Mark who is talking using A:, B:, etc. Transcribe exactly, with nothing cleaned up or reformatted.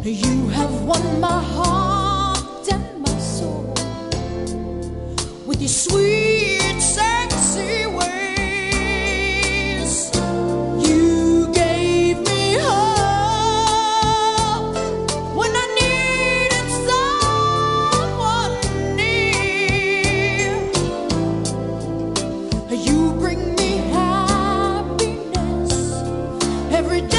A: You have won my heart and my soul with your sweet, sexy ways. You gave me hope when I needed someone near. You bring me happiness every day.